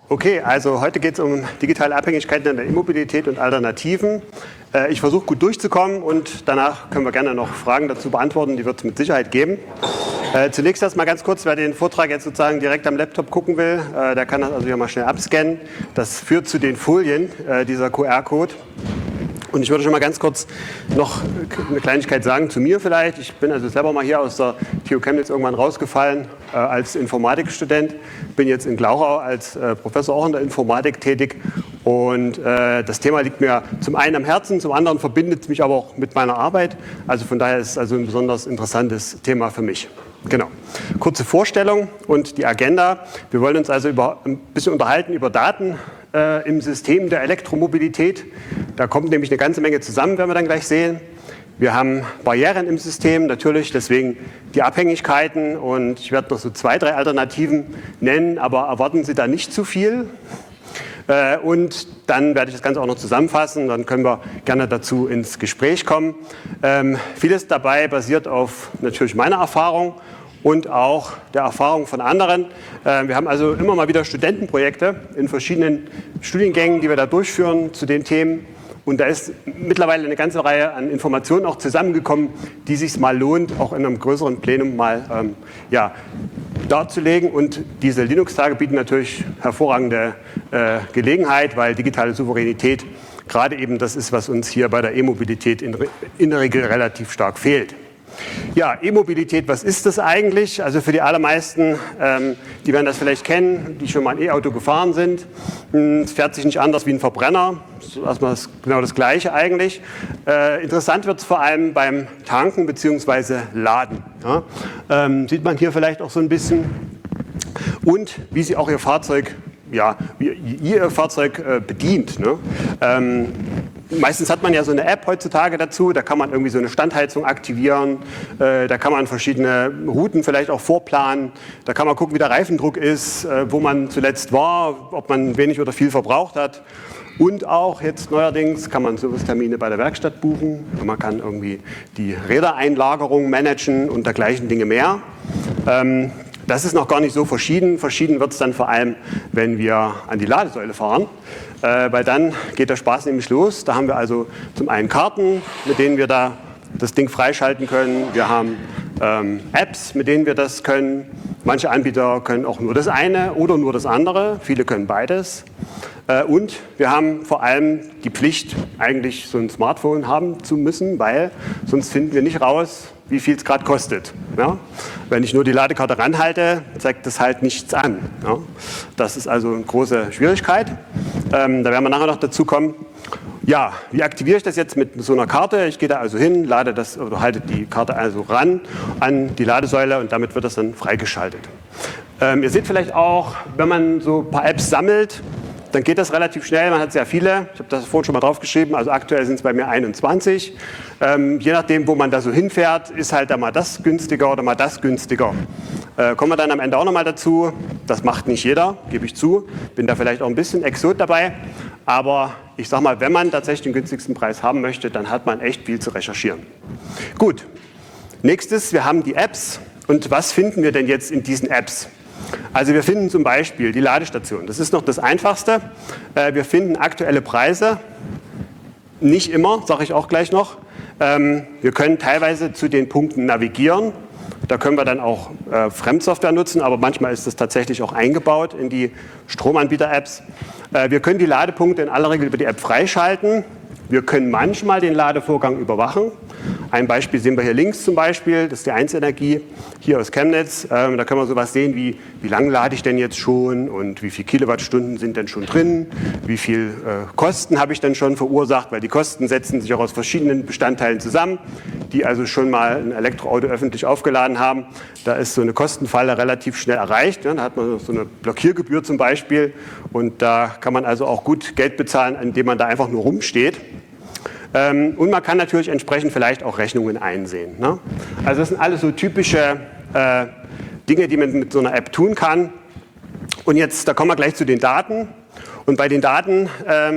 Okay, also heute geht es um digitale Abhängigkeiten in der E-Mobilität und Alternativen. Ich versuche gut durchzukommen und danach können wir gerne noch Fragen dazu beantworten, die wird es mit Sicherheit geben. Zunächst erstmal ganz kurz, wer den Vortrag jetzt sozusagen direkt am Laptop gucken will, der kann das also hier mal schnell abscannen. Das führt zu den Folien, dieser QR-Code. Und ich würde schon mal ganz kurz noch eine Kleinigkeit sagen zu mir vielleicht. Ich bin also selber mal hier aus der TU Chemnitz irgendwann rausgefallen als Informatikstudent. Bin jetzt in Glauchau als Professor auch in der Informatik tätig. Und das Thema liegt mir zum einen am Herzen, zum anderen verbindet es mich aber auch mit meiner Arbeit. Also von daher ist es also ein besonders interessantes Thema für mich. Genau. Kurze Vorstellung und die Agenda. Wir wollen uns also ein bisschen unterhalten über Daten im System der Elektromobilität. Da kommt nämlich eine ganze Menge zusammen, werden wir dann gleich sehen. Wir haben Barrieren im System, natürlich, deswegen die Abhängigkeiten. Und ich werde noch so 2, 3 Alternativen nennen, aber erwarten Sie da nicht zu viel. Und dann werde ich das Ganze auch noch zusammenfassen, dann können wir gerne dazu ins Gespräch kommen. Vieles dabei basiert auf natürlich meiner Erfahrung und auch der Erfahrung von anderen. Wir haben also immer mal wieder Studentenprojekte in verschiedenen Studiengängen, die wir da durchführen zu den Themen. Und da ist mittlerweile eine ganze Reihe an Informationen auch zusammengekommen, die sich mal lohnt, auch in einem größeren Plenum mal darzulegen. Und diese Linux-Tage bieten natürlich hervorragende Gelegenheit, weil digitale Souveränität gerade eben das ist, was uns hier bei der E-Mobilität in der Regel relativ stark fehlt. Ja, E-Mobilität, was ist das eigentlich? Also für die allermeisten, die werden das vielleicht kennen, die schon mal ein E-Auto gefahren sind. Es fährt sich nicht anders wie ein Verbrenner. Das ist erstmal genau das Gleiche eigentlich. Interessant wird es vor allem beim Tanken bzw. Laden. Ja? Sieht man hier vielleicht auch so ein bisschen. Und wie Sie auch Ihr Fahrzeug, bedient. Ne? Meistens hat man ja so eine App heutzutage dazu, da kann man irgendwie so eine Standheizung aktivieren, da kann man verschiedene Routen vielleicht auch vorplanen, da kann man gucken, wie der Reifendruck ist, wo man zuletzt war, ob man wenig oder viel verbraucht hat. Und auch jetzt neuerdings kann man Servicetermine bei der Werkstatt buchen, man kann irgendwie die Rädereinlagerung managen und dergleichen Dinge mehr. Das ist noch gar nicht so verschieden. Verschieden wird es dann vor allem, wenn wir an die Ladesäule fahren, weil dann geht der Spaß nämlich los. Da haben wir also zum einen Karten, mit denen wir da das Ding freischalten können. Wir haben Apps, mit denen wir das können. Manche Anbieter können auch nur das eine oder nur das andere. Viele können beides. Und wir haben vor allem die Pflicht, eigentlich so ein Smartphone haben zu müssen, weil sonst finden wir nicht raus, wie viel es gerade kostet. Ja? Wenn ich nur die Ladekarte ranhalte, zeigt das halt nichts an. Ja? Das ist also eine große Schwierigkeit. Da werden wir nachher noch dazu kommen. Ja, wie aktiviere ich das jetzt mit so einer Karte? Ich gehe da also hin, lade das oder halte die Karte also ran an die Ladesäule und damit wird das dann freigeschaltet. Ihr seht vielleicht auch, wenn man so ein paar Apps sammelt, dann geht das relativ schnell, man hat sehr viele. Ich habe das vorhin schon mal draufgeschrieben, also aktuell sind es bei mir 21. Je nachdem, wo man da so hinfährt, ist halt da mal das günstiger oder mal das günstiger. Kommen wir dann am Ende auch nochmal dazu. Das macht nicht jeder, gebe ich zu. Bin da vielleicht auch ein bisschen Exot dabei. Aber ich sage mal, wenn man tatsächlich den günstigsten Preis haben möchte, dann hat man echt viel zu recherchieren. Gut, nächstes, wir haben die Apps. Und was finden wir denn jetzt in diesen Apps? Also wir finden zum Beispiel die Ladestation. Das ist noch das Einfachste. Wir finden aktuelle Preise. Nicht immer, sage ich auch gleich noch. Wir können teilweise zu den Punkten navigieren. Da können wir dann auch Fremdsoftware nutzen, aber manchmal ist das tatsächlich auch eingebaut in die Stromanbieter-Apps. Wir können die Ladepunkte in aller Regel über die App freischalten. Wir können manchmal den Ladevorgang überwachen. Ein Beispiel sehen wir hier links zum Beispiel, das ist die 1 Energie hier aus Chemnitz. Da können wir sowas sehen wie lange lade ich denn jetzt schon und wie viele Kilowattstunden sind denn schon drin, wie viel Kosten habe ich denn schon verursacht, weil die Kosten setzen sich auch aus verschiedenen Bestandteilen zusammen, die also schon mal ein Elektroauto öffentlich aufgeladen haben. Da ist so eine Kostenfalle relativ schnell erreicht. Da hat man so eine Blockiergebühr zum Beispiel und da kann man also auch gut Geld bezahlen, indem man da einfach nur rumsteht. Und man kann natürlich entsprechend vielleicht auch Rechnungen einsehen. Ne? Also das sind alles so typische Dinge, die man mit so einer App tun kann. Und jetzt, da kommen wir gleich zu den Daten. Und bei den Daten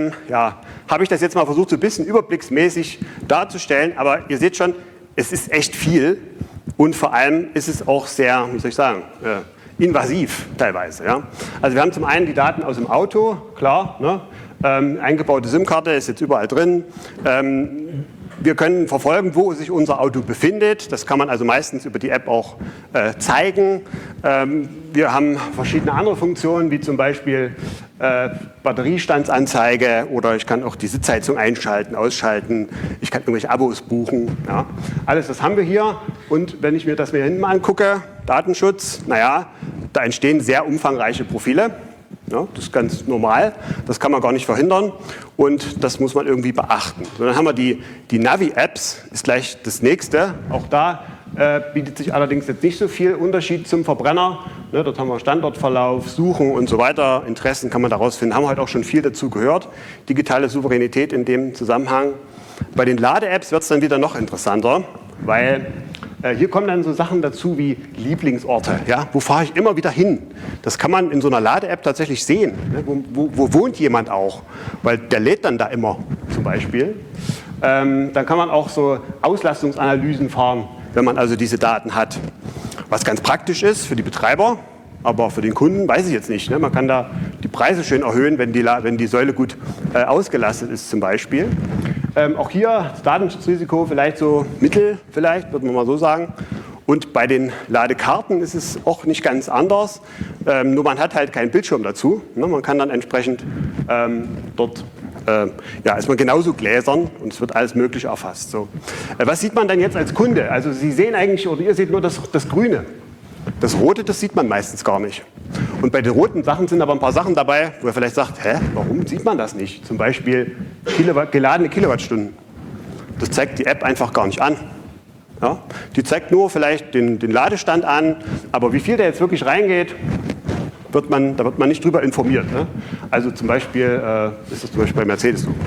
habe ich das jetzt mal versucht, so ein bisschen überblicksmäßig darzustellen. Aber ihr seht schon, es ist echt viel. Und vor allem ist es auch sehr, wie soll ich sagen, invasiv teilweise. Ja. Also wir haben zum einen die Daten aus dem Auto, klar, ne? Eingebaute SIM-Karte ist jetzt überall drin. Wir können verfolgen, wo sich unser Auto befindet. Das kann man also meistens über die App auch zeigen. Wir haben verschiedene andere Funktionen, wie zum Beispiel Batteriestandsanzeige, oder ich kann auch die Sitzheizung einschalten, ausschalten. Ich kann irgendwelche Abos buchen. Ja. Alles das haben wir hier. Und wenn ich mir das hier hinten mal angucke, Datenschutz, naja, da entstehen sehr umfangreiche Profile. Ja, das ist ganz normal, das kann man gar nicht verhindern und das muss man irgendwie beachten. So, dann haben wir die Navi-Apps, ist gleich das nächste. Auch da bietet sich allerdings jetzt nicht so viel Unterschied zum Verbrenner. Ne, dort haben wir Standortverlauf, Suchen und so weiter. Interessen kann man daraus finden. Haben wir heute auch schon viel dazu gehört. Digitale Souveränität in dem Zusammenhang. Bei den Lade-Apps wird es dann wieder noch interessanter, weil hier kommen dann so Sachen dazu wie Lieblingsorte. Ja? Wo fahre ich immer wieder hin? Das kann man in so einer Lade-App tatsächlich sehen. Ne? Wo wohnt jemand auch? Weil der lädt dann da immer zum Beispiel. Dann kann man auch so Auslastungsanalysen fahren, wenn man also diese Daten hat. Was ganz praktisch ist für die Betreiber, aber für den Kunden weiß ich jetzt nicht. Ne? Man kann da die Preise schön erhöhen, wenn die Säule gut ausgelastet ist zum Beispiel. Auch hier das Datenschutzrisiko vielleicht so mittel, vielleicht, würde man mal so sagen. Und bei den Ladekarten ist es auch nicht ganz anders. Nur man hat halt keinen Bildschirm dazu. Ne? Man kann dann entsprechend dort, ist man genauso gläsern und es wird alles Mögliche erfasst. So. Was sieht man dann jetzt als Kunde? Also Sie sehen eigentlich, oder ihr seht nur das Grüne. Das Rote, das sieht man meistens gar nicht. Und bei den roten Sachen sind aber ein paar Sachen dabei, wo ihr vielleicht sagt, warum sieht man das nicht? Zum Beispiel geladene Kilowattstunden. Das zeigt die App einfach gar nicht an. Ja? Die zeigt nur vielleicht den Ladestand an, aber wie viel da jetzt wirklich reingeht, da wird man nicht drüber informiert. Ne? Also zum Beispiel ist das zum Beispiel bei Mercedes so.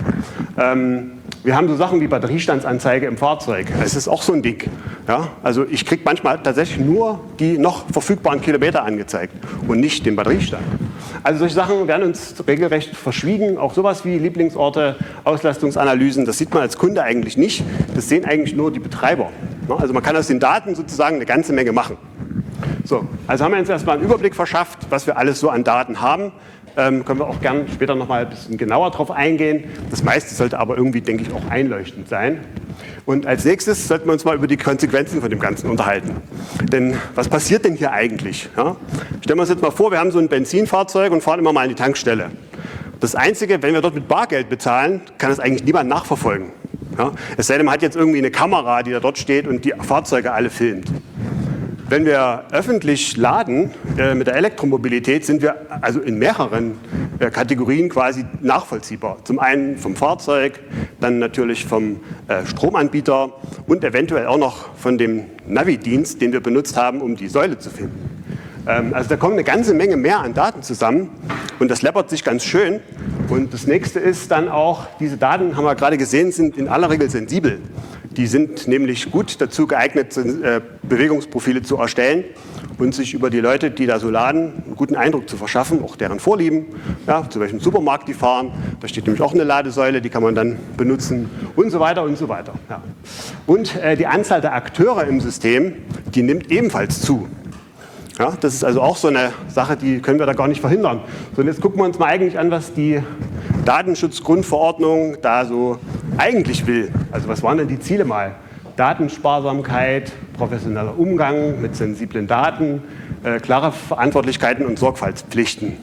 Wir haben so Sachen wie Batteriestandsanzeige im Fahrzeug. Das ist auch so ein Ding. Ja? Also ich kriege manchmal tatsächlich nur die noch verfügbaren Kilometer angezeigt und nicht den Batteriestand. Also solche Sachen werden uns regelrecht verschwiegen. Auch sowas wie Lieblingsorte, Auslastungsanalysen, das sieht man als Kunde eigentlich nicht. Das sehen eigentlich nur die Betreiber. Also man kann aus den Daten sozusagen eine ganze Menge machen. So, also haben wir uns erstmal einen Überblick verschafft, was wir alles so an Daten haben. Können wir auch gern später noch mal ein bisschen genauer drauf eingehen. Das meiste sollte aber irgendwie, denke ich, auch einleuchtend sein. Und als nächstes sollten wir uns mal über die Konsequenzen von dem Ganzen unterhalten. Denn was passiert denn hier eigentlich? Ja? Stellen wir uns jetzt mal vor, wir haben so ein Benzinfahrzeug und fahren immer mal in die Tankstelle. Das Einzige, wenn wir dort mit Bargeld bezahlen, kann das eigentlich niemand nachverfolgen. Ja? Es sei denn, man hat jetzt irgendwie eine Kamera, die da dort steht und die Fahrzeuge alle filmt. Wenn wir öffentlich laden mit der Elektromobilität, sind wir also in mehreren Kategorien quasi nachvollziehbar. Zum einen vom Fahrzeug, dann natürlich vom Stromanbieter und eventuell auch noch von dem Navi-Dienst, den wir benutzt haben, um die Säule zu finden. Also da kommt eine ganze Menge mehr an Daten zusammen und das läppert sich ganz schön. Und das nächste ist dann auch, diese Daten, haben wir gerade gesehen, sind in aller Regel sensibel. Die sind nämlich gut dazu geeignet, Bewegungsprofile zu erstellen und sich über die Leute, die da so laden, einen guten Eindruck zu verschaffen, auch deren Vorlieben, ja, zu welchem Supermarkt die fahren. Da steht nämlich auch eine Ladesäule, die kann man dann benutzen und so weiter und so weiter. Ja. Und die Anzahl der Akteure im System, die nimmt ebenfalls zu. Ja, das ist also auch so eine Sache, die können wir da gar nicht verhindern. So, und jetzt gucken wir uns mal eigentlich an, was die Datenschutzgrundverordnung da so eigentlich will. Also was waren denn die Ziele mal? Datensparsamkeit, professioneller Umgang mit sensiblen Daten, klare Verantwortlichkeiten und Sorgfaltspflichten.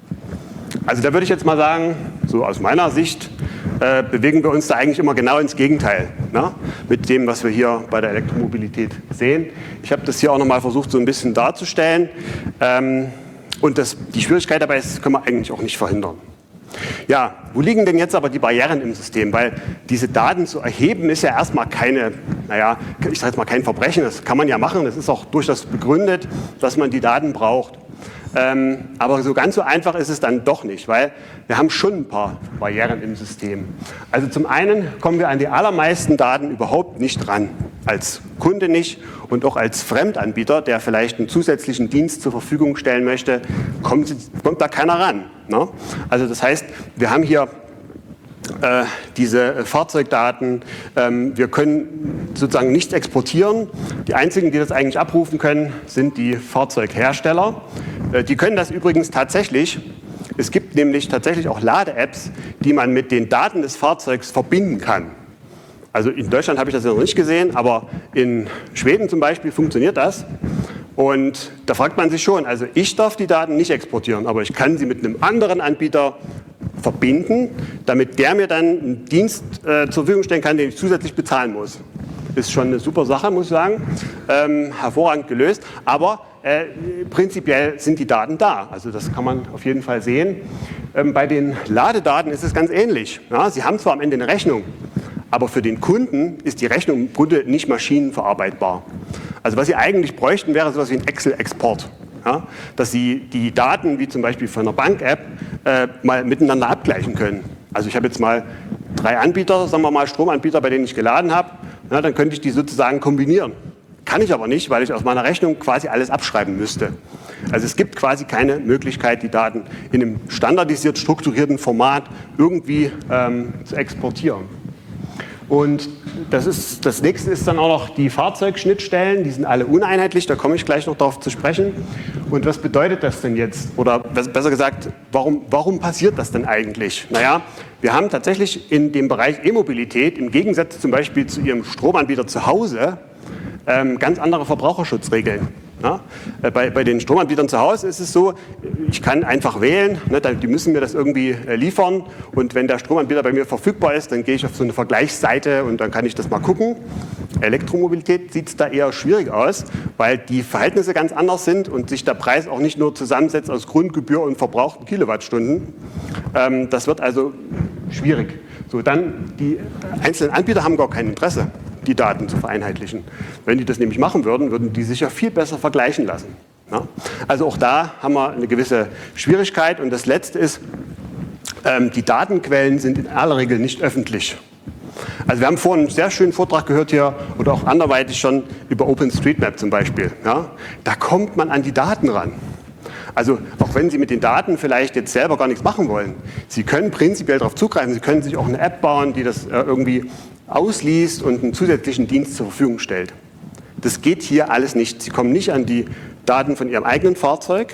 Also da würde ich jetzt mal sagen, so aus meiner Sicht, bewegen wir uns da eigentlich immer genau ins Gegenteil, ne? Mit dem, was wir hier bei der Elektromobilität sehen. Ich habe das hier auch nochmal versucht, so ein bisschen darzustellen. Und die Schwierigkeit dabei ist, das können wir eigentlich auch nicht verhindern. Ja, wo liegen denn jetzt aber die Barrieren im System? Weil diese Daten zu erheben ist ja erstmal keine, ich sage jetzt mal kein Verbrechen. Das kann man ja machen. Das ist auch durchaus begründet, dass man die Daten braucht. Aber so ganz so einfach ist es dann doch nicht, weil wir haben schon ein paar Barrieren im System. Also zum einen kommen wir an die allermeisten Daten überhaupt nicht ran. Als Kunde nicht und auch als Fremdanbieter, der vielleicht einen zusätzlichen Dienst zur Verfügung stellen möchte, kommt da keiner ran. Ne? Also das heißt, wir haben hier diese Fahrzeugdaten. Wir können sozusagen nichts exportieren. Die einzigen, die das eigentlich abrufen können, sind die Fahrzeughersteller. Die können das übrigens tatsächlich. Es gibt nämlich tatsächlich auch Lade-Apps, die man mit den Daten des Fahrzeugs verbinden kann. Also in Deutschland habe ich das noch nicht gesehen, aber in Schweden zum Beispiel funktioniert das. Und da fragt man sich schon, also ich darf die Daten nicht exportieren, aber ich kann sie mit einem anderen Anbieter verbinden, damit der mir dann einen Dienst zur Verfügung stellen kann, den ich zusätzlich bezahlen muss. Ist schon eine super Sache, muss ich sagen. Hervorragend gelöst, aber prinzipiell sind die Daten da. Also das kann man auf jeden Fall sehen. Bei den Ladedaten ist es ganz ähnlich. Ja, Sie haben zwar am Ende eine Rechnung, aber für den Kunden ist die Rechnung im Grunde nicht maschinenverarbeitbar. Also was Sie eigentlich bräuchten, wäre sowas wie ein Excel-Export. Ja, dass Sie die Daten, wie zum Beispiel von einer Bank-App, mal miteinander abgleichen können. Also ich habe jetzt mal 3 Anbieter, sagen wir mal Stromanbieter, bei denen ich geladen habe. Ja, dann könnte ich die sozusagen kombinieren. Kann ich aber nicht, weil ich aus meiner Rechnung quasi alles abschreiben müsste. Also es gibt quasi keine Möglichkeit, die Daten in einem standardisiert strukturierten Format irgendwie zu exportieren. Und das nächste ist dann auch noch die Fahrzeugschnittstellen, die sind alle uneinheitlich, da komme ich gleich noch darauf zu sprechen. Und was bedeutet das denn jetzt? Oder besser gesagt, warum passiert das denn eigentlich? Naja, wir haben tatsächlich in dem Bereich E-Mobilität im Gegensatz zum Beispiel zu Ihrem Stromanbieter zu Hause ganz andere Verbraucherschutzregeln. Ja, bei den Stromanbietern zu Hause ist es so, ich kann einfach wählen, ne, die müssen mir das irgendwie liefern und wenn der Stromanbieter bei mir verfügbar ist, dann gehe ich auf so eine Vergleichsseite und dann kann ich das mal gucken. Elektromobilität sieht es da eher schwierig aus, weil die Verhältnisse ganz anders sind und sich der Preis auch nicht nur zusammensetzt aus Grundgebühr und verbrauchten Kilowattstunden. Das wird also schwierig. So, dann die einzelnen Anbieter haben gar kein Interesse, die Daten zu vereinheitlichen. Wenn die das nämlich machen würden, würden die sich ja viel besser vergleichen lassen. Ja? Also auch da haben wir eine gewisse Schwierigkeit. Und das Letzte ist, die Datenquellen sind in aller Regel nicht öffentlich. Also wir haben vorhin einen sehr schönen Vortrag gehört hier oder auch anderweitig schon über OpenStreetMap zum Beispiel. Ja? Da kommt man an die Daten ran. Also auch wenn Sie mit den Daten vielleicht jetzt selber gar nichts machen wollen, Sie können prinzipiell darauf zugreifen, Sie können sich auch eine App bauen, die das irgendwie ausliest und einen zusätzlichen Dienst zur Verfügung stellt. Das geht hier alles nicht. Sie kommen nicht an die Daten von Ihrem eigenen Fahrzeug,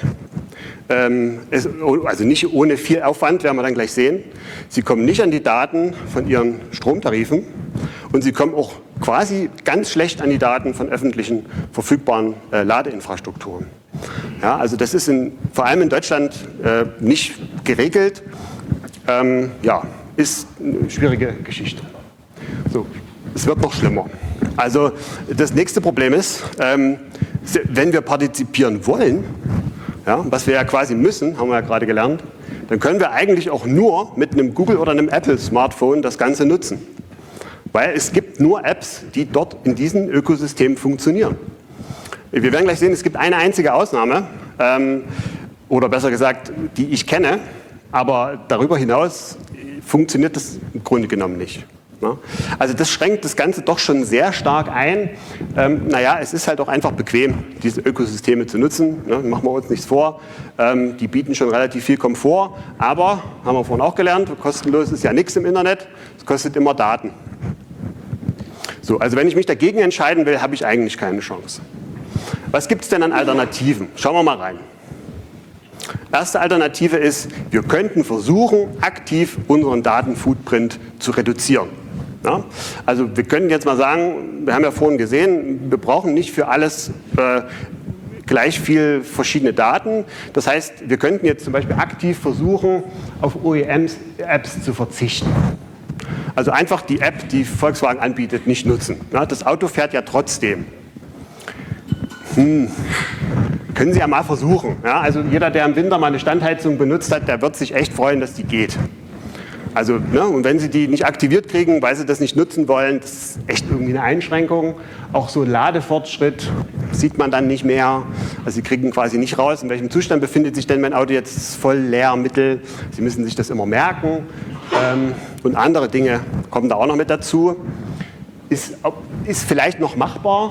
also nicht ohne viel Aufwand, werden wir dann gleich sehen. Sie kommen nicht an die Daten von Ihren Stromtarifen und Sie kommen auch quasi ganz schlecht an die Daten von öffentlichen verfügbaren Ladeinfrastrukturen. Ja, also das ist vor allem in Deutschland nicht geregelt. Ja, ist eine schwierige Geschichte. So, es wird noch schlimmer. Also das nächste Problem ist, wenn wir partizipieren wollen, ja, was wir ja quasi müssen, haben wir ja gerade gelernt, dann können wir eigentlich auch nur mit einem Google oder einem Apple Smartphone das Ganze nutzen. Weil es gibt nur Apps, die dort in diesem Ökosystem funktionieren. Wir werden gleich sehen, es gibt eine einzige Ausnahme, oder besser gesagt, die ich kenne, aber darüber hinaus funktioniert das im Grunde genommen nicht. Also das schränkt das Ganze doch schon sehr stark ein. Naja, es ist halt auch einfach bequem, diese Ökosysteme zu nutzen. Ne? Machen wir uns nichts vor. Die bieten schon relativ viel Komfort, aber, haben wir vorhin auch gelernt, kostenlos ist ja nichts im Internet, es kostet immer Daten. So, also wenn ich mich dagegen entscheiden will, habe ich eigentlich keine Chance. Was gibt es denn an Alternativen? Schauen wir mal rein. Erste Alternative ist, wir könnten versuchen, aktiv unseren Datenfootprint zu reduzieren. Ja? Also wir können jetzt mal sagen, wir haben ja vorhin gesehen, wir brauchen nicht für alles gleich viel verschiedene Daten. Das heißt, wir könnten jetzt zum Beispiel aktiv versuchen, auf OEM-Apps zu verzichten. Also einfach die App, die Volkswagen anbietet, nicht nutzen. Ja, das Auto fährt ja trotzdem. Können Sie ja mal versuchen. Ja, also jeder, der im Winter mal eine Standheizung benutzt hat, der wird sich echt freuen, dass die geht. Also, ne, und wenn Sie die nicht aktiviert kriegen, weil Sie das nicht nutzen wollen, das ist echt irgendwie eine Einschränkung. Auch so Ladefortschritt sieht man dann nicht mehr. Also Sie kriegen quasi nicht raus, in welchem Zustand befindet sich denn mein Auto jetzt voll leer, mittel. Sie müssen sich das immer merken. Und andere Dinge kommen da auch noch mit dazu. Ist vielleicht noch machbar.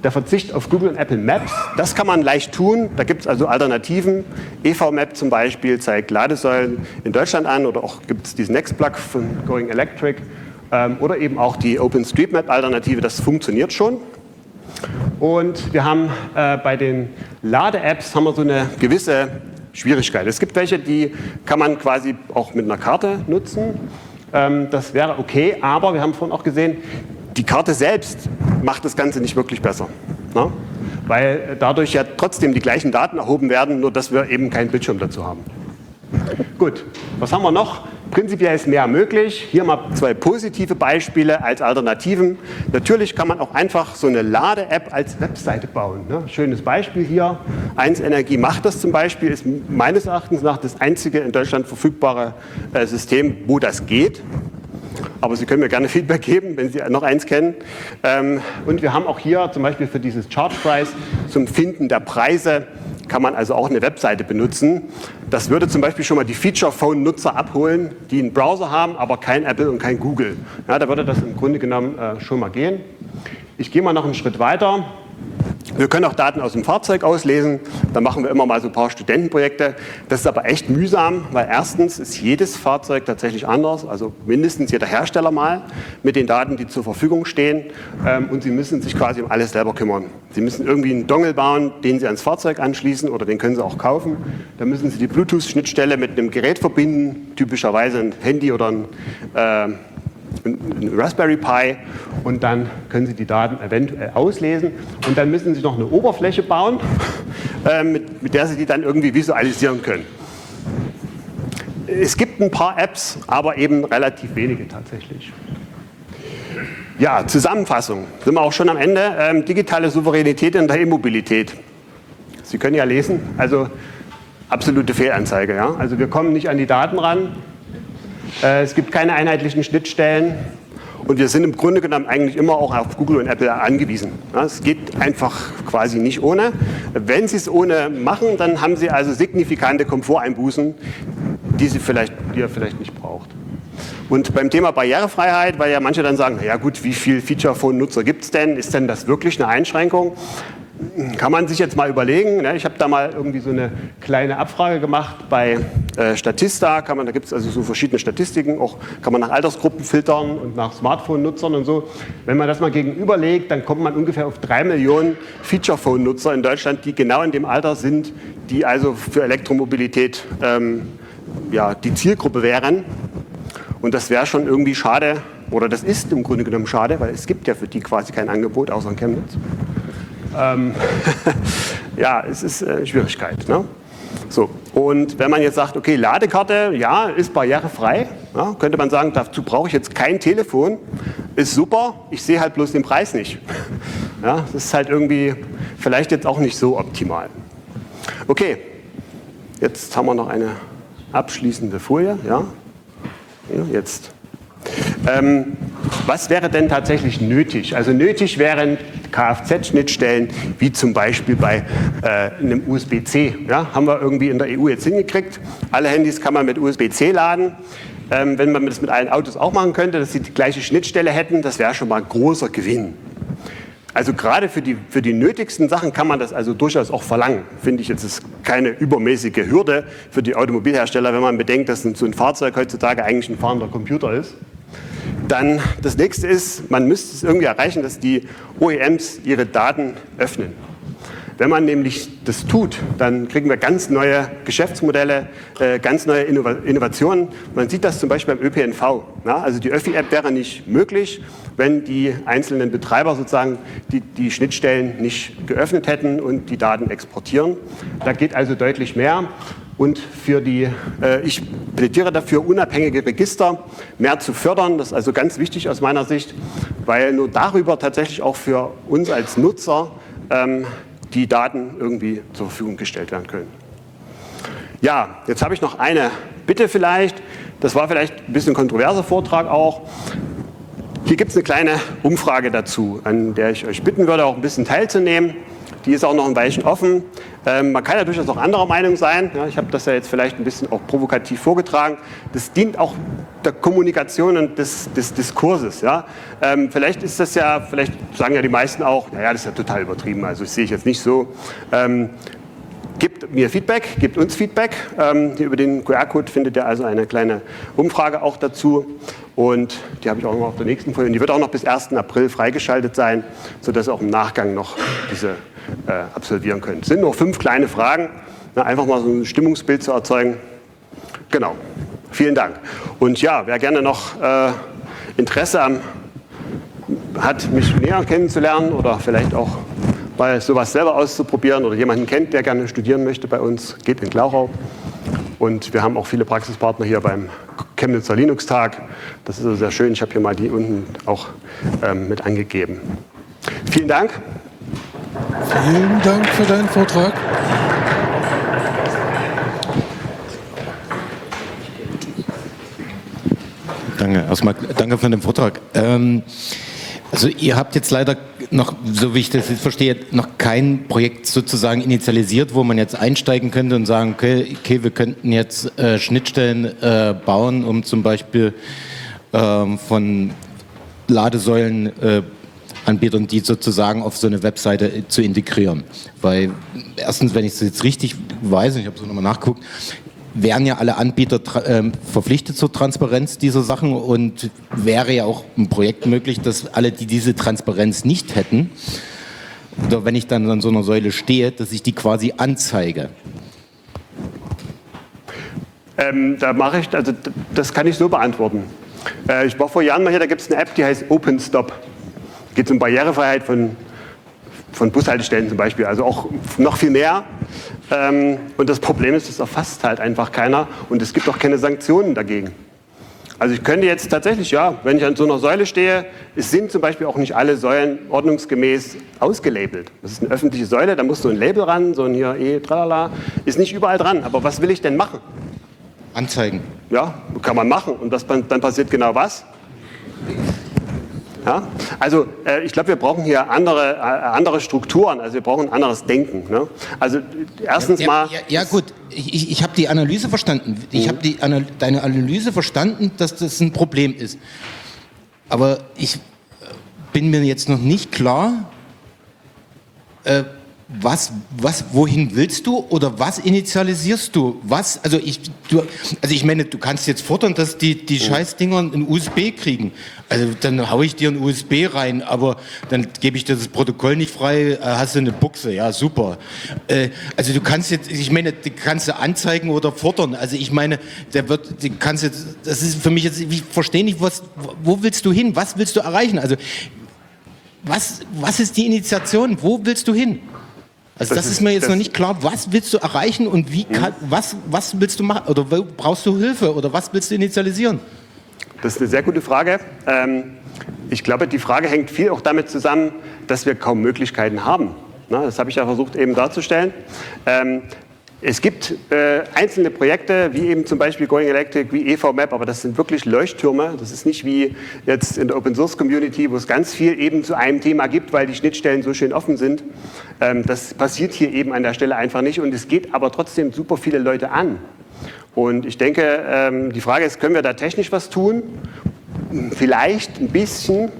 der Verzicht auf Google und Apple Maps. Das kann man leicht tun. Da gibt es also Alternativen. EVMap zum Beispiel zeigt Ladesäulen in Deutschland an oder auch gibt es diesen Nextplug von Going Electric oder eben auch die OpenStreetMap-Alternative. Das funktioniert schon. Und wir haben bei den Lade-Apps haben wir so eine gewisse Schwierigkeit. Es gibt welche, die kann man quasi auch mit einer Karte nutzen. Das wäre okay, aber wir haben vorhin auch gesehen, die Karte selbst macht das Ganze nicht wirklich besser. Ne? Weil dadurch ja trotzdem die gleichen Daten erhoben werden, nur dass wir eben keinen Bildschirm dazu haben. Gut, was haben wir noch? Prinzipiell ist mehr möglich. Hier mal 2 positive Beispiele als Alternativen. Natürlich kann man auch einfach so eine Lade-App als Webseite bauen. Ne? Schönes Beispiel hier. 1 Energie macht das zum Beispiel, ist meines Erachtens nach das einzige in Deutschland verfügbare System, wo das geht. Aber Sie können mir gerne Feedback geben, wenn Sie noch eins kennen. Und wir haben auch hier zum Beispiel für dieses Charge Price zum Finden der Preise kann man also auch eine Webseite benutzen. Das würde zum Beispiel schon mal die Feature-Phone-Nutzer abholen, die einen Browser haben, aber kein Apple und kein Google. Ja, da würde das im Grunde genommen schon mal gehen. Ich gehe mal noch einen Schritt weiter. Wir können auch Daten aus dem Fahrzeug auslesen. Da machen wir immer mal so ein paar Studentenprojekte. Das ist aber echt mühsam, weil erstens ist jedes Fahrzeug tatsächlich anders, also mindestens jeder Hersteller mal mit den Daten, die zur Verfügung stehen. Und Sie müssen sich quasi um alles selber kümmern. Sie müssen irgendwie einen Dongle bauen, den Sie ans Fahrzeug anschließen oder den können Sie auch kaufen. Da müssen Sie die Bluetooth-Schnittstelle mit einem Gerät verbinden, typischerweise ein Handy oder ein Raspberry Pi, und dann können Sie die Daten eventuell auslesen und dann müssen Sie noch eine Oberfläche bauen, mit der Sie die dann irgendwie visualisieren können. Es gibt ein paar Apps, aber eben relativ wenige tatsächlich. Ja, Zusammenfassung, sind wir auch schon am Ende. Digitale Souveränität in der E-Mobilität. Sie können ja lesen, also absolute Fehlanzeige. Ja? Also wir kommen nicht an die Daten ran. Es gibt keine einheitlichen Schnittstellen und wir sind im Grunde genommen eigentlich immer auch auf Google und Apple angewiesen. Es geht einfach quasi nicht ohne. Wenn Sie es ohne machen, dann haben Sie also signifikante Komforteinbußen, die ihr vielleicht nicht braucht. Und beim Thema Barrierefreiheit, weil ja manche dann sagen, ja gut, wie viele Feature-Phone-Nutzer gibt es denn? Ist denn das wirklich eine Einschränkung? Kann man sich jetzt mal überlegen. Ich habe da mal irgendwie so eine kleine Abfrage gemacht bei Statista. Da gibt es also so verschiedene Statistiken. Auch kann man nach Altersgruppen filtern und nach Smartphone-Nutzern und so. Wenn man das mal gegenüberlegt, dann kommt man ungefähr auf 3 Millionen Feature-Phone-Nutzer in Deutschland, die genau in dem Alter sind, die also für Elektromobilität die Zielgruppe wären. Und das wäre schon irgendwie schade, oder das ist im Grunde genommen schade, weil es gibt ja für die quasi kein Angebot, außer in Chemnitz. Ja, es ist Schwierigkeit. Ne? So, und wenn man jetzt sagt, okay, Ladekarte, ja, ist barrierefrei, ja, könnte man sagen, dazu brauche ich jetzt kein Telefon, ist super, ich sehe halt bloß den Preis nicht. Ja, das ist halt irgendwie vielleicht jetzt auch nicht so optimal. Okay, jetzt haben wir noch eine abschließende Folie. Ja, jetzt. Was wäre denn tatsächlich nötig? Also nötig wären Kfz-Schnittstellen, wie zum Beispiel bei einem USB-C. Ja, haben wir irgendwie in der EU jetzt hingekriegt. Alle Handys kann man mit USB-C laden. Wenn man das mit allen Autos auch machen könnte, dass sie die gleiche Schnittstelle hätten, das wäre schon mal ein großer Gewinn. Also gerade für die nötigsten Sachen kann man das also durchaus auch verlangen. Finde ich, jetzt ist keine übermäßige Hürde für die Automobilhersteller, wenn man bedenkt, dass so ein Fahrzeug heutzutage eigentlich ein fahrender Computer ist. Dann das nächste ist, man müsste es irgendwie erreichen, dass die OEMs ihre Daten öffnen. Wenn man nämlich das tut, dann kriegen wir ganz neue Geschäftsmodelle, ganz neue Innovationen. Man sieht das zum Beispiel beim ÖPNV. Ja, also die Öffi-App wäre nicht möglich, wenn die einzelnen Betreiber sozusagen die Schnittstellen nicht geöffnet hätten und die Daten exportieren. Da geht also deutlich mehr. Und ich plädiere dafür, unabhängige Register mehr zu fördern. Das ist also ganz wichtig aus meiner Sicht, weil nur darüber tatsächlich auch für uns als Nutzer die Daten irgendwie zur Verfügung gestellt werden können. Ja, jetzt habe ich noch eine Bitte vielleicht. Das war vielleicht ein bisschen ein kontroverser Vortrag auch. Hier gibt es eine kleine Umfrage dazu, an der ich euch bitten würde, auch ein bisschen teilzunehmen. die ist auch noch ein Weilchen offen. Man kann ja durchaus auch anderer Meinung sein. Ja, ich habe das ja jetzt vielleicht ein bisschen auch provokativ vorgetragen. Das dient auch der Kommunikation und des Diskurses. Ja. Vielleicht ist das ja, vielleicht sagen ja die meisten auch, naja, das ist ja total übertrieben, also das sehe ich jetzt nicht so. Gebt mir Feedback, gebt uns Feedback. Über den QR-Code findet ihr also eine kleine Umfrage auch dazu. Und die habe ich auch noch auf der nächsten Folie. Und die wird auch noch bis 1. April freigeschaltet sein, sodass ihr auch im Nachgang noch diese absolvieren könnt. Es sind nur 5 kleine Fragen, einfach mal so ein Stimmungsbild zu erzeugen. Genau, vielen Dank. Und ja, wer gerne noch Interesse hat, mich näher kennenzulernen oder vielleicht auch mal sowas selber auszuprobieren oder jemanden kennt, der gerne studieren möchte bei uns, geht in Glauchau. Und wir haben auch viele Praxispartner hier beim Chemnitzer Linux-Tag. Das ist also sehr schön. Ich habe hier mal die unten auch mit angegeben. Vielen Dank. Vielen Dank für deinen Vortrag. Danke, erstmal danke für den Vortrag. Also ihr habt jetzt leider noch, so wie ich das jetzt verstehe, noch kein Projekt sozusagen initialisiert, wo man jetzt einsteigen könnte und sagen, okay wir könnten jetzt Schnittstellen bauen, um zum Beispiel von Ladesäulenanbietern, die sozusagen auf so eine Webseite zu integrieren. Weil erstens, wenn ich es jetzt richtig weiß, ich habe es nochmal nachgeguckt, wären ja alle Anbieter verpflichtet zur Transparenz dieser Sachen und wäre ja auch ein Projekt möglich, dass alle, die diese Transparenz nicht hätten, oder wenn ich dann an so einer Säule stehe, dass ich die quasi anzeige. Da mache ich, also das kann ich so beantworten. Ich war vor Jahren mal hier, da gibt es eine App, die heißt OpenStop. Geht um Barrierefreiheit von Bushaltestellen zum Beispiel, also auch noch viel mehr. Und das Problem ist, das erfasst halt einfach keiner und es gibt auch keine Sanktionen dagegen. Also ich könnte jetzt tatsächlich, ja, wenn ich an so einer Säule stehe, es sind zum Beispiel auch nicht alle Säulen ordnungsgemäß ausgelabelt. Das ist eine öffentliche Säule, da muss so ein Label ran, so ein hier tralala, ist nicht überall dran. Aber was will ich denn machen? Anzeigen. Ja, kann man machen. Und dann passiert genau was? Ja? Also ich glaube, wir brauchen hier andere Strukturen, also wir brauchen ein anderes Denken. Ne? Also erstens mal... Ja gut, ich habe die Analyse verstanden. Ich habe deine Analyse verstanden, dass das ein Problem ist. Aber ich bin mir jetzt noch nicht klar, wohin willst du oder was initialisierst du? Also ich meine, du kannst jetzt fordern, dass die Scheißdinger ein USB kriegen. Also dann haue ich dir ein USB rein, aber dann gebe ich dir das Protokoll nicht frei, hast du eine Buchse, ja super. Also du kannst jetzt, ich meine, die kannst du anzeigen oder fordern. Also ich meine, das ist für mich jetzt, ich verstehe nicht, wo willst du hin? Was willst du erreichen? Also was ist die Initiation? Wo willst du hin? Also das ist mir jetzt noch nicht klar, was willst du erreichen und was willst du machen oder brauchst du Hilfe oder was willst du initialisieren? Das ist eine sehr gute Frage. Ich glaube, die Frage hängt viel auch damit zusammen, dass wir kaum Möglichkeiten haben. Das habe ich ja versucht eben darzustellen. Es gibt einzelne Projekte, wie eben zum Beispiel Going Electric, wie EVMap, aber das sind wirklich Leuchttürme. Das ist nicht wie jetzt in der Open-Source-Community, wo es ganz viel eben zu einem Thema gibt, weil die Schnittstellen so schön offen sind. Das passiert hier eben an der Stelle einfach nicht und es geht aber trotzdem super viele Leute an. Und ich denke, die Frage ist, können wir da technisch was tun? Vielleicht ein bisschen,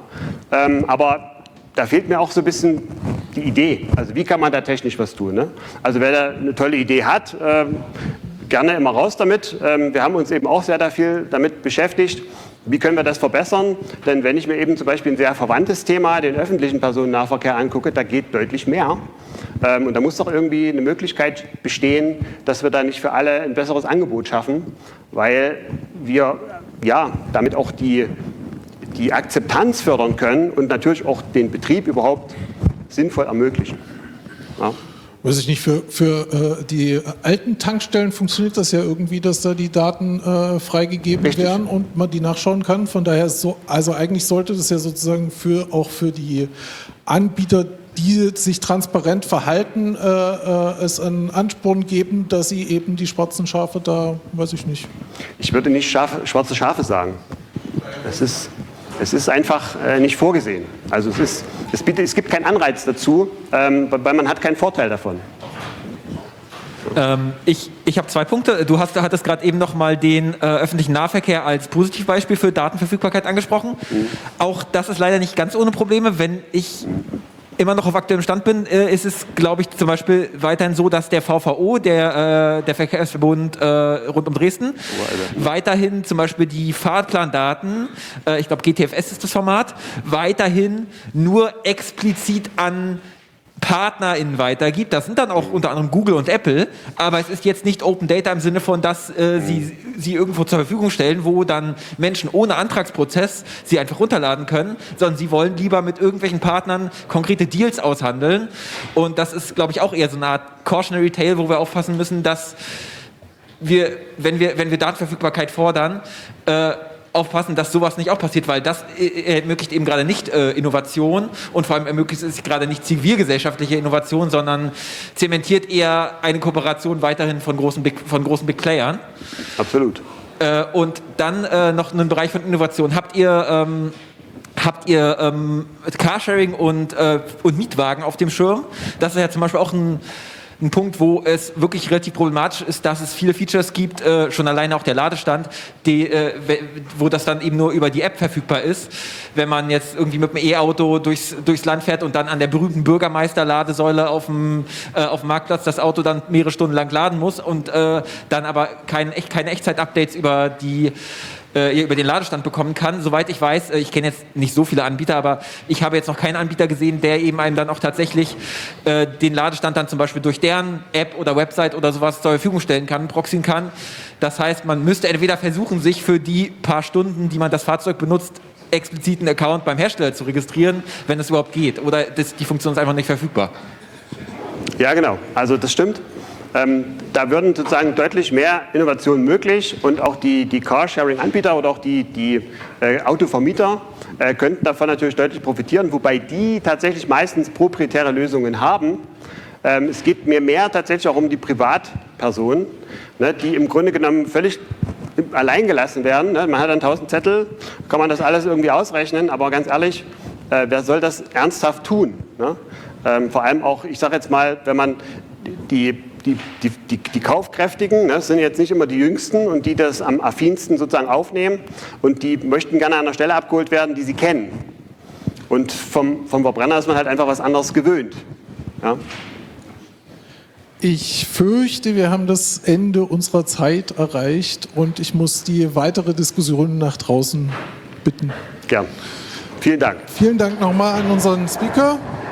aber da fehlt mir auch so ein bisschen die Idee. Also wie kann man da technisch was tun? Ne? Also wer da eine tolle Idee hat, gerne immer raus damit. Wir haben uns eben auch sehr viel damit beschäftigt. Wie können wir das verbessern? Denn wenn ich mir eben zum Beispiel ein sehr verwandtes Thema, den öffentlichen Personennahverkehr angucke, da geht deutlich mehr. Und da muss doch irgendwie eine Möglichkeit bestehen, dass wir da nicht für alle ein besseres Angebot schaffen, weil wir ja damit auch die Akzeptanz fördern können und natürlich auch den Betrieb überhaupt sinnvoll ermöglichen. Ja. Weiß ich nicht, für die alten Tankstellen funktioniert das ja irgendwie, dass da die Daten freigegeben werden und man die nachschauen kann. Von daher also eigentlich sollte das ja sozusagen auch für die Anbieter, die sich transparent verhalten, es einen Ansporn geben, dass sie eben die schwarzen Schafe da, weiß ich nicht. Ich würde nicht schwarze Schafe sagen. Es ist Es ist einfach nicht vorgesehen. Also es gibt keinen Anreiz dazu, weil man hat keinen Vorteil davon. Ich habe 2 Punkte. Du hattest gerade eben noch mal den öffentlichen Nahverkehr als Positivbeispiel für Datenverfügbarkeit angesprochen. Auch das ist leider nicht ganz ohne Probleme. Wenn ich immer noch auf aktuellem Stand bin, ist es, glaube ich, zum Beispiel weiterhin so, dass der VVO, der Verkehrsverbund rund um Dresden, weiterhin zum Beispiel die Fahrplandaten, ich glaube GTFS ist das Format, weiterhin nur explizit an PartnerInnen weitergibt. Das sind dann auch unter anderem Google und Apple, aber es ist jetzt nicht Open Data im Sinne von, dass sie irgendwo zur Verfügung stellen, wo dann Menschen ohne Antragsprozess sie einfach runterladen können, sondern sie wollen lieber mit irgendwelchen Partnern konkrete Deals aushandeln. Und das ist, glaube ich, auch eher so eine Art Cautionary Tale, wo wir aufpassen müssen, dass wir, wenn wir Datenverfügbarkeit fordern, aufpassen, dass sowas nicht auch passiert, weil das ermöglicht eben gerade nicht Innovation und vor allem ermöglicht es gerade nicht zivilgesellschaftliche Innovation, sondern zementiert eher eine Kooperation weiterhin von großen Big Playern. Absolut. Und dann noch einen Bereich von Innovation. Habt ihr Carsharing und Mietwagen auf dem Schirm? Das ist ja zum Beispiel auch ein Punkt, wo es wirklich relativ problematisch ist, dass es viele Features gibt, schon alleine auch der Ladestand, wo das dann eben nur über die App verfügbar ist. Wenn man jetzt irgendwie mit dem E-Auto durchs Land fährt und dann an der berühmten Bürgermeister-Ladesäule auf dem Marktplatz das Auto dann mehrere Stunden lang laden muss und dann aber keine Echtzeit-Updates über den Ladestand bekommen kann. Soweit ich weiß, ich kenne jetzt nicht so viele Anbieter, aber ich habe jetzt noch keinen Anbieter gesehen, der eben einem dann auch tatsächlich den Ladestand dann zum Beispiel durch deren App oder Website oder sowas zur Verfügung stellen kann, proxyen kann. Das heißt, man müsste entweder versuchen, sich für die paar Stunden, die man das Fahrzeug benutzt, explizit einen Account beim Hersteller zu registrieren, wenn es überhaupt geht. Oder die Funktion ist einfach nicht verfügbar. Ja, genau. Also das stimmt. Da würden sozusagen deutlich mehr Innovationen möglich und auch die Carsharing-Anbieter oder auch die Autovermieter könnten davon natürlich deutlich profitieren, wobei die tatsächlich meistens proprietäre Lösungen haben. Es geht mir mehr tatsächlich auch um die Privatpersonen, ne, die im Grunde genommen völlig allein gelassen werden. Ne? Man hat dann 1000 Zettel, kann man das alles irgendwie ausrechnen, aber ganz ehrlich, wer soll das ernsthaft tun? Ne? Vor allem auch, ich sage jetzt mal, wenn man die Kaufkräftigen, das sind jetzt nicht immer die Jüngsten und die das am affinsten sozusagen aufnehmen und die möchten gerne an einer Stelle abgeholt werden, die sie kennen. Und vom Verbrenner ist man halt einfach was anderes gewöhnt. Ja? Ich fürchte, wir haben das Ende unserer Zeit erreicht und ich muss die weitere Diskussion nach draußen bitten. Gern. Vielen Dank. Vielen Dank nochmal an unseren Speaker.